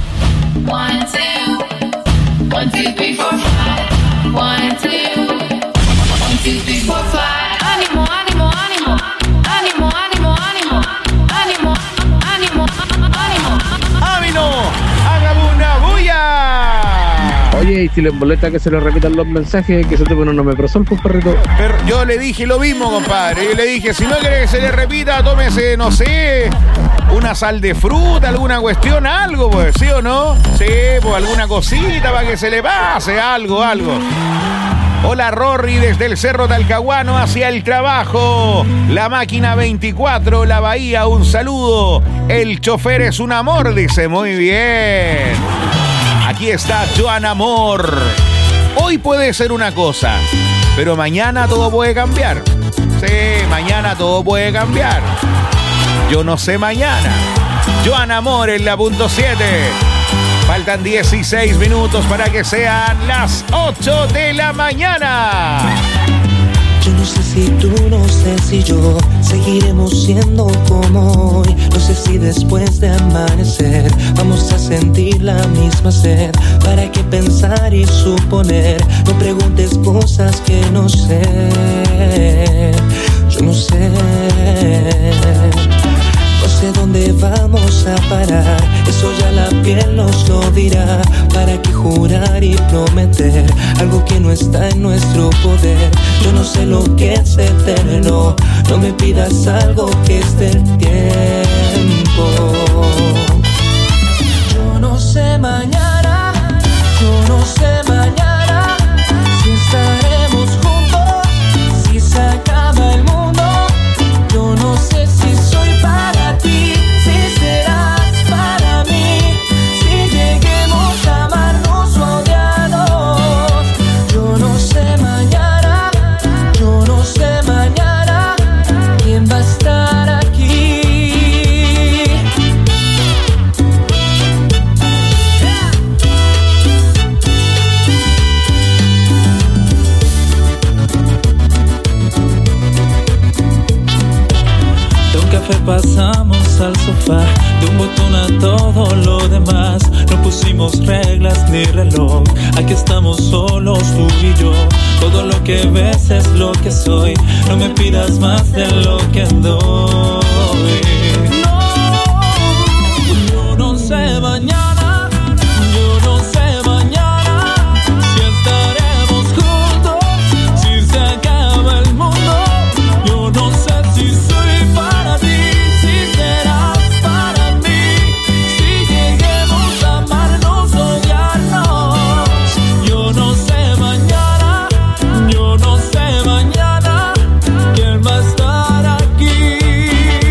1, 2, 1, 2, 3, 4, 5. 1, 2, 1, 2, 3, 4, 5. Ánimo, ánimo, ánimo. Ánimo, ánimo, ánimo. Ánimo, ánimo, ánimo. ¡Amino! ¡Hagamos una bulla! Oye, y si les molesta que se les repitan los mensajes, que se tomen un omeprazol, pues, perrito. Pero yo le dije lo mismo, compadre. Yo le dije, si no quiere que se le repita, tómese, no sé, una sal de fruta, alguna cuestión, algo, pues, ¿sí o no? Sí, pues alguna cosita para que se le pase, algo. Hola, Rory, desde el Cerro Talcahuano hacia el trabajo. La máquina 24, la Bahía, un saludo. El chofer es un amor, dice, muy bien. Aquí está Joan Amor. Hoy puede ser una cosa, pero mañana todo puede cambiar. Sí, mañana todo puede cambiar. Yo no sé mañana. Joan Amor en la punto 7. Faltan 16 minutos para que sean las 8 de la mañana. Yo no sé si tú, no sé si yo seguiremos siendo como hoy. No sé si después de amanecer vamos a sentir la misma sed. ¿Para qué pensar y suponer? No preguntes cosas que no sé. Yo no sé. No sé dónde vamos a parar, eso ya la piel nos lo dirá. ¿Para qué jurar y prometer algo que no está en nuestro poder? Yo no sé lo que es eterno, no me pidas algo que es del tiempo. Yo no sé mañana, yo no sé mañana si estaremos juntos, si se acaba el mundo. Yo no sé si soy para ti, si serás para mí, si lleguemos a amarnos o odiarnos. Yo no sé mañana, yo no sé mañana quién va a estar aquí. De un café pasamos al sofá, de un botón a todo lo demás. No pusimos reglas ni reloj, aquí estamos solos tú y yo. Todo lo que ves es lo que soy, no me pidas más de lo que doy. Yo no sé mañana, yo no sé mañana si estaremos juntos, si se acaba el mundo. Yo no sé si soy para ti, si serás para mí, si lleguemos a amarnos o odiarnos. Yo no sé mañana, yo no sé mañana quién va a estar aquí.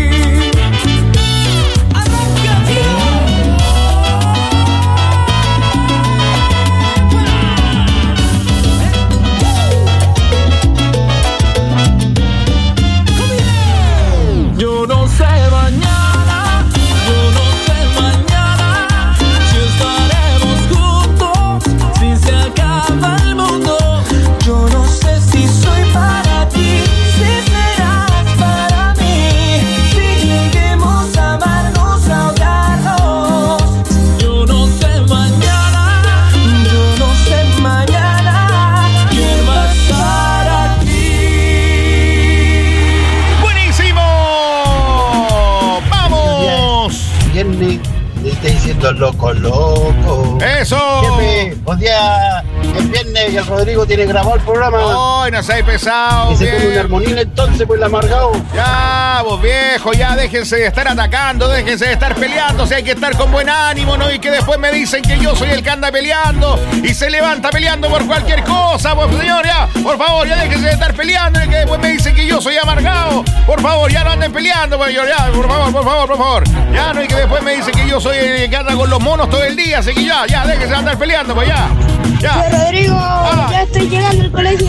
Los locos, locos. ¡Eso! Jefe, hoy día es viernes y el Rodrigo tiene grabado el programa. ¡Ay, no seáis pesado! Y se pone un armonín entonces, pues el amargado. Ya, vos viejo, ya déjense de estar atacando, déjense de estar peleando, si hay que estar con buen ánimo, ¿no? Y que después me dicen que yo soy el que anda peleando y se levanta peleando por cualquier cosa, pues señor, ya, por favor, ya déjense de estar peleando y que después me dicen que yo soy amargado. Por favor, ya no anden peleando, pues señor, ya, por favor. Ya, no, y que después me dicen que yo soy el que anda con los monos todo el día, así que ya, déjense de andar peleando, pues ya. Rodrigo, ya estoy llegando al colegio.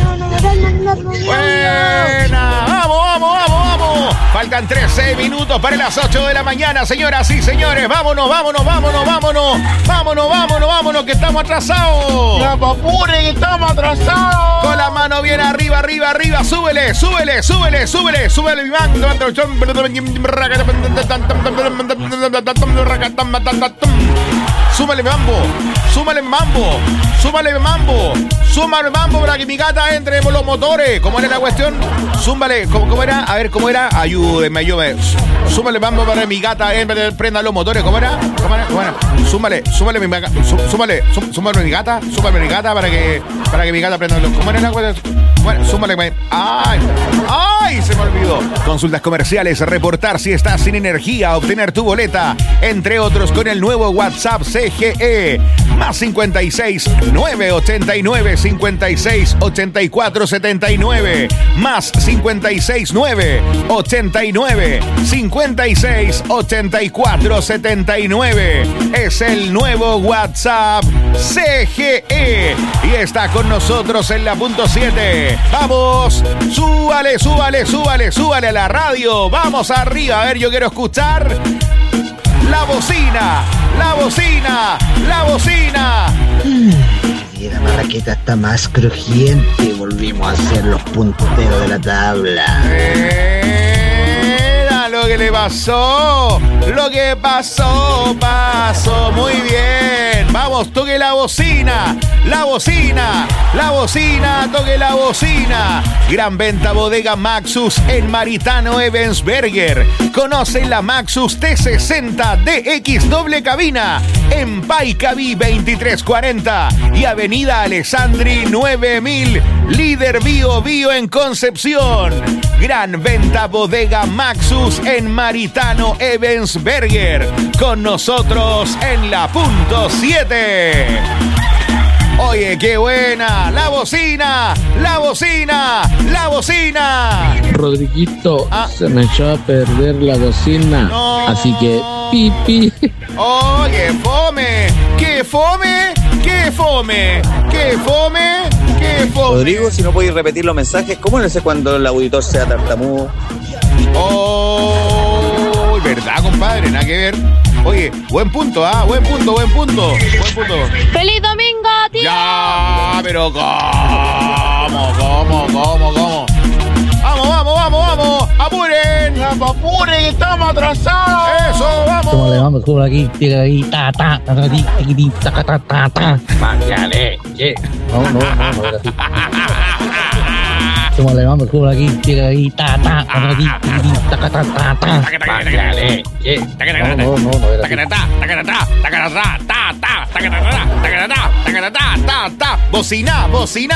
Buena, vamos. Faltan 13 minutos para las 8 de la mañana, señoras y señores. Vámonos, que estamos atrasados. ¡Ya, papure, que estamos atrasados! Con la mano bien arriba. Súbele, mi mano. Súmale mambo para que mi gata entre por los motores. ¿Cómo era la cuestión? Súmale, ¿cómo era? A ver, ¿cómo era? Ayúdeme. Súmale mambo para que mi gata prenda los motores. ¿Cómo era? Súmale mi gata para que mi gata prenda los... ¿Cómo era la cuestión? Bueno, súmale. ¡Ay! Se me olvidó. Consultas comerciales, reportar si estás sin energía, obtener tu boleta, entre otros con el nuevo WhatsApp CGE. Más 56 989 56 84 79. Más 56 989 56 84 79. Es el nuevo WhatsApp CGE. Y está con nosotros en la punto 7. Vamos, súbale a la radio. Vamos arriba, a ver, yo quiero escuchar la bocina. Y la marraqueta está más crujiente. Volvimos a ser los punteros de la tabla. Lo que le pasó. Pasó muy bien. Vamos, toque la bocina. Toque la bocina. Gran venta bodega Maxus en Maritano Ebensberger. Conoce la Maxus T60 DX doble cabina en Paicaví 2340 y Avenida Alessandri 9000. Líder Bio en Concepción. Gran venta bodega Maxus en Maritano Ebensberger. Con nosotros en la punto 7. Oye, qué buena. La bocina. Rodriguito, se me echó a perder la bocina. No. Así que pipi. ¡Oh, qué fome! Rodrigo, si no podéis repetir los mensajes, ¿cómo no sé cuando el auditor sea tartamudo? ¡Oh! ¿Verdad, compadre? Nada que ver. Oye, buen punto. ¡Feliz domingo, tío! Ya, pero ¿cómo? Vamos, apuren, estamos atrasados. Eso, vamos. Como le vamos por aquí, tira ahí, ta. Mándale, ¿qué? No, era así. Como le vamos por aquí, tira ahí, ta. Mándale, ¿qué? No, era así. Bocina,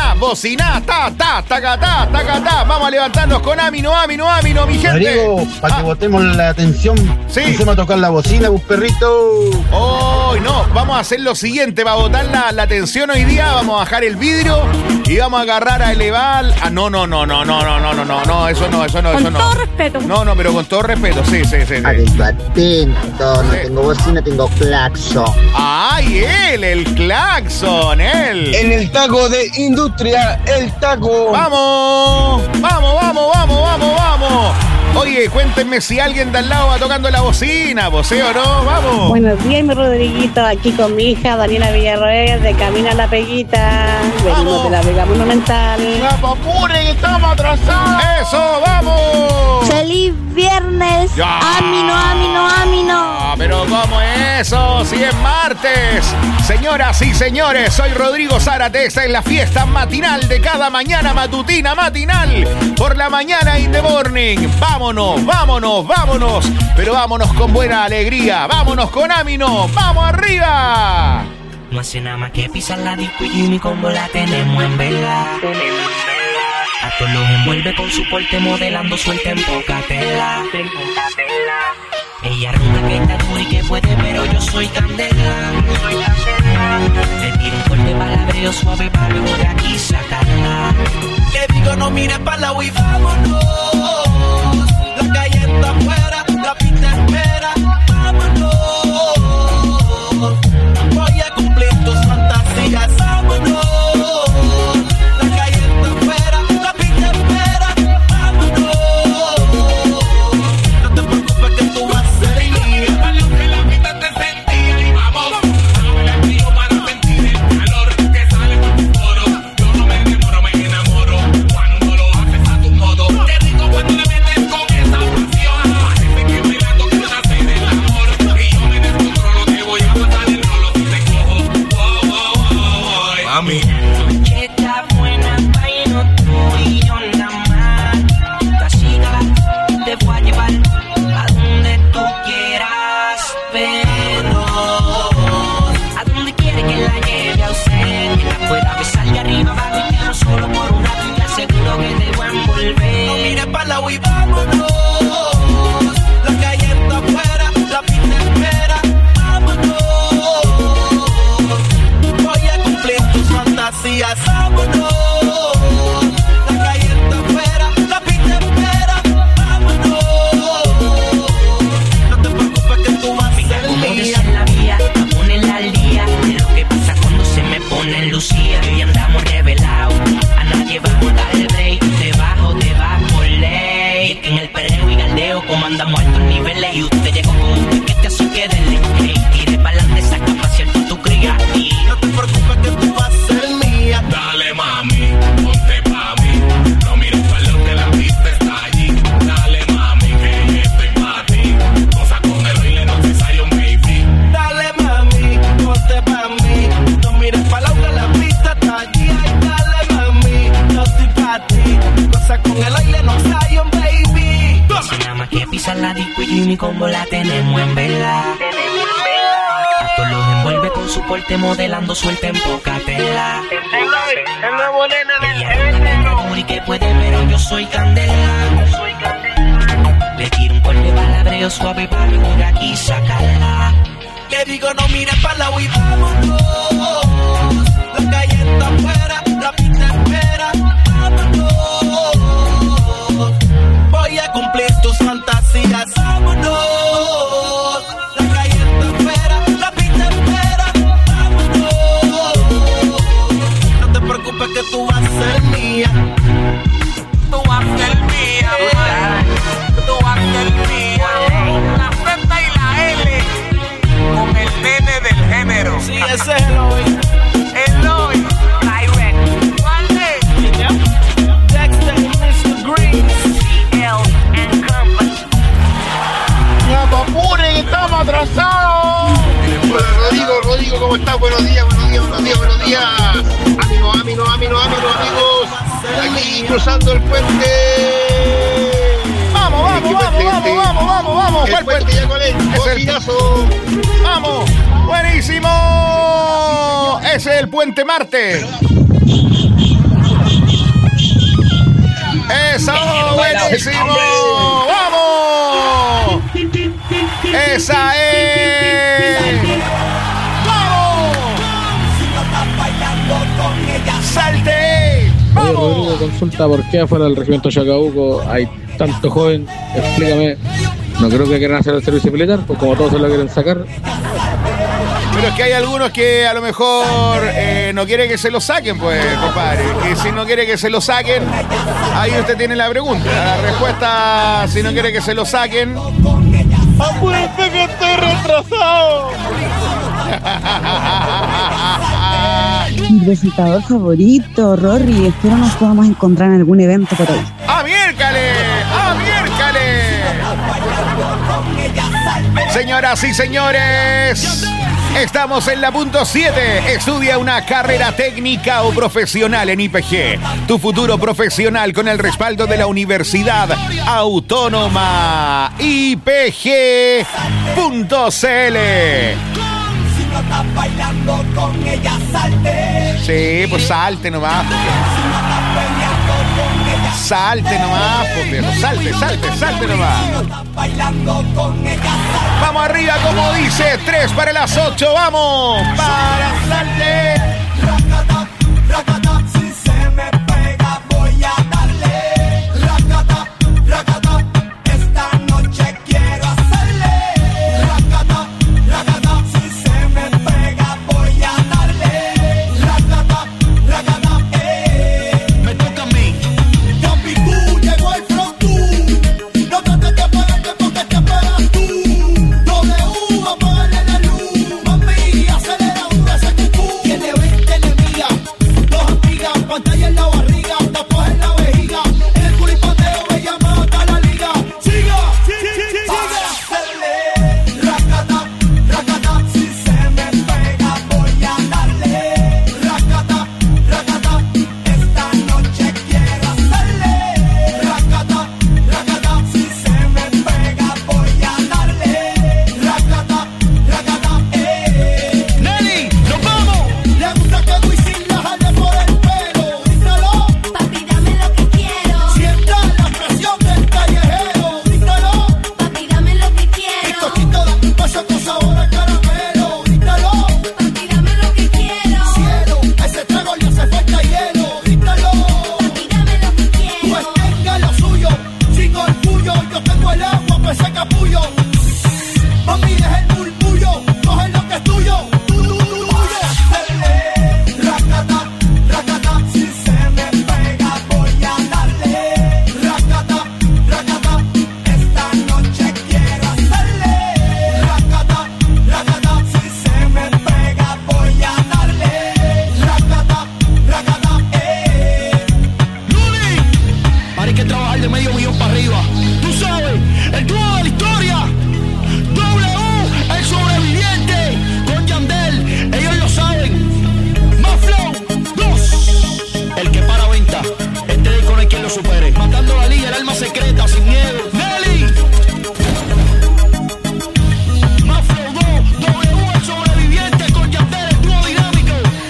vamos a levantarnos con Amino, mi gente. Rodrigo, para que botemos la atención, empecemos a tocar la bocina, un perrito. Oh, no, vamos a hacer lo siguiente, para botar la atención hoy día, vamos a bajar el vidrio y vamos a agarrar a elevar. No, eso no. Con todo respeto. No, pero con todo respeto, sí. Atento, no tengo bocina, tengo claxon. ¡Ay, el claxon, él! En el taco de industria, el taco. ¡Vamos! Oye, cuéntenme si alguien de al lado va tocando la bocina, ¿sí o no? ¡Vamos! Buenos días, mi Rodriguito, aquí con mi hija Daniela Villarroel, de camino a La Peguita. Venimos de la Vega Monumental. ¡La papure, que estamos atrasados! ¡Eso, vamos! ¡Feliz viernes! Ya. ¡Amino! Pero ¿cómo es eso? Si es martes. Señoras y señores, soy Rodrigo Zárate. Esta es la fiesta matinal de cada mañana matutina matinal. Por la mañana in the morning. Vámonos, vámonos, vámonos. Pero vámonos con buena alegría. Vámonos con ánimo. ¡Vamos arriba! No hace nada más que pisar la disco y mi combo la tenemos en vela. A todos los envuelve con su porte modelando suelta en poca tela. Ella ruda que está dura y que puede, pero yo soy candela. Le tiro un corte palabreo suave para luego de aquí sacarla. Le digo no mires para la y vámonos. La calle está afuera, la pista espera. Vámonos. Voy a cumplir tus fantasías. Vámonos. La calle está afuera, la pista espera. Vámonos. No te preocupes que tú vas a ser mía. Para lo que la vida te sentía y vamos. Dame el frío para sentir el calor que sale por tu foro. Yo no me demoro, me enamoro cuando lo haces a tu modo. Qué rico cuando le metes con esa pasión. Parece que bailando quiero hacer el amor. Y yo me descontrolo, te voy a pasar el rolo si te cojo. Oh, oh, oh, oh. Mami. Que está buena, bailo tú y yo nada más. Casita, te voy a llevar a donde tú quieras, pero a donde quiere que la lleve a usted. Que la pueda besar de arriba abajo y quiero solo por un rato y te aseguro que te voy a envolver. No mires para la y vámonos. La calle está afuera, la pista espera. Vámonos. Voy a cumplir tus fantasías. Vámonos. La calle está afuera, la pista espera. Vámonos. No te preocupes que tú vas a ser mía. En la vía, a ponerla al día de lo que pasa cuando se me pone en lucía. Y andamos revelados, a nadie vamos a darle break. Debajo te vas por ley. En el perreo y galdeo comandamos altos niveles. Y usted llegó con un piquete así que denle. Hey, tire pa'lante, saca pa' cierto tu cría. Y no te preocupes que tú vas a ser mía. Dale mami, ponte pa' mí. No mires pa' lo que la vista está allí. Dale mami, que estoy pa' ti. Cosa con el baile no necesario, baby. Dale mami, ponte pa' mí. No mires pa' lo que la vista está allí. Ay, dale mami, no estoy pa' ti. Cosa con el baile no necesario, baby. Si nada más que pisar la disco y mi combo la tenemos en vela. A todos los envuelve con su porte modelando suelta en poca tela. El nuevo nene del género. Y que puede, pero yo soy candela. Le tiro un corte palabreo suave para luego de aquí sacarla. Le digo no mires para la y vámonos. La calle está afuera, la pista espera. Vámonos. Voy a cumplir tus fantasías. Vámonos. La calle está afuera, la pista espera. Vámonos. No te preocupes que tú vas a ser mía. Tú vas a ser mía. Tú vas a ser mía. La Z y la L con el nene del género. Sí, ese es Eloy. Eloy. Direct. ¿Cuál es? Dexter, Mr. Green. CL and Company. ¡Ya no apuren, estamos atrasados! Hola Rodrigo, ¿cómo estás? Buenos días. Ánimo, amigos. Aquí cruzando el puente. Vamos. El puente ya con él. Bocinazo. Vamos. Buenísimo. Ese es el puente Marte. Eso, buenísimo. Vamos. Esa es. ¡Vamos! ¡Salte! Oye, Rodrigo, consulta por qué afuera del regimiento Chacabuco hay tanto joven. Explícame. No creo que quieran hacer el servicio militar, pues como todos se lo quieren sacar. Pero es que hay algunos que a lo mejor no quieren que se lo saquen, pues, compadre. Y si no quiere que se lo saquen, ahí usted tiene la pregunta. La respuesta, si no quiere que se lo saquen... ¡Apúrate que estoy retrasado! Mi recitador favorito, Rory. Espero nos podamos encontrar en algún evento por ahí. ¡Ah, miércale! Señoras y señores, Estamos en la punto 7. Estudia una carrera técnica o profesional en IPG. Tu futuro profesional con el respaldo de la Universidad Autónoma. IPG.cl. Si no estás bailando con ella, salte. Sí, pues salte nomás. Salte nomás, pues, salte nomás. Vamos arriba, como dice, 3 para las 8, vamos. Para salte.